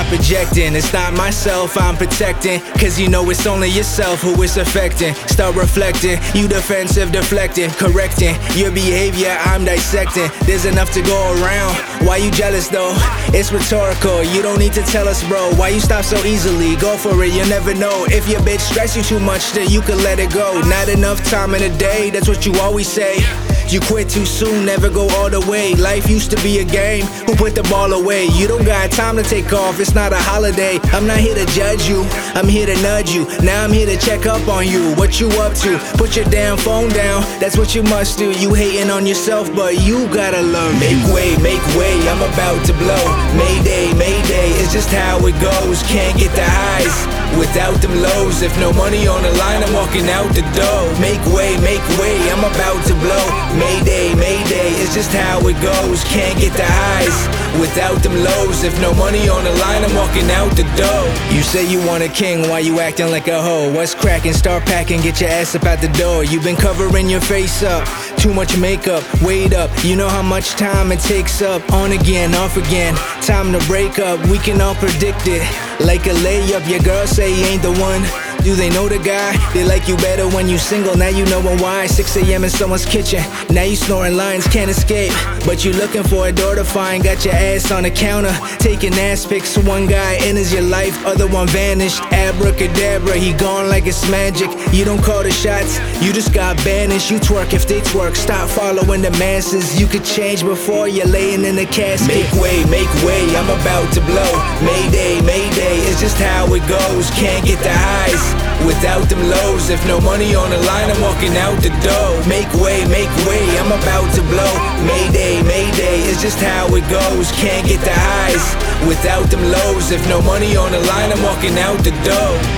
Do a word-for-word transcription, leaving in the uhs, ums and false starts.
stop projecting. It's not myself I'm protecting, cause you know it's only yourself who it's affecting. Start reflecting, you defensive, deflecting, correcting your behavior, I'm dissecting. There's enough to go around, why you jealous though? It's rhetorical, you don't need to tell us bro. Why you stop so easily? Go for it, you never know. If your bitch stress you too much, then you can let it go. Not enough time in the day, that's what you always say. You quit too soon, never go all the way. Life used to be a game, who put the ball away? You don't got time to take off, it's not a holiday. I'm not here to judge you, I'm here to nudge you. Now I'm here to check up on you, what you up to? Put your damn phone down, that's what you must do. You hating on yourself, but you gotta learn. Make way, make way, I'm about to blow. Mayday, mayday, it's just how it goes. Can't get the highs without them lows. If no money on the line, I'm walking out the door. Make way, make way, I'm about to blow. Mayday, mayday, it's just how it goes. Can't get the highs without them lows. If no money on the line, I'm walking out the door. You say you want a king, why you acting like a hoe? What's cracking? Start packing, get your ass up out the door. You been covering your face up, too much makeup, wait up. You know how much time it takes up. On again, off again, time to break up. We can all predict it, like a layup. Your girl say you ain't the one. Do they know the guy? They like you better when you single, now you know why. Six A M in someone's kitchen, now you snoring lines, can't escape. But you looking for a door to find, got your ass on the counter, taking ass pics. One guy enters your life, other one vanished. Abracadabra, he gone like it's magic. You don't call the shots, you just got banished. You twerk if they twerk, stop following the masses. You could change before you're laying in the casket. Make way, make way, I'm about to blow. Mayday, mayday, it's just how it goes. Can't get the highs without them lows. If no money on the line, I'm walking out the door. Make way, make way, I'm about to blow. Mayday, mayday, it's just how it goes. Can't get the highs without them lows. If no money on the line, I'm walking out the door.